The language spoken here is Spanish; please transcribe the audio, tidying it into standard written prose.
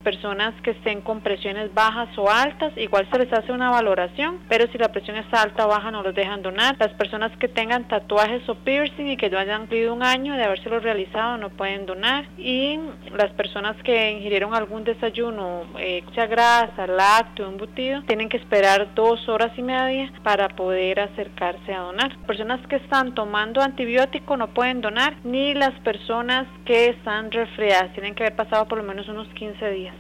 personas que estén con presiones bajas o altas, igual se les hace una valoración, pero si la presión está alta o baja no los dejan donar. Las personas que tengan tatuajes o piercing y que no hayan cumplido un año de habérselo realizado no pueden donar. Y las personas que ingirieron algún desayuno, mucha grasa, lácteo, embutido, tienen que esperar 2 horas y media para poder acercarse a donar. Personas que están tomando antibiótico no pueden donar, ni las personas que están resfriadas, tienen que haber pasado por lo menos unos 15 días.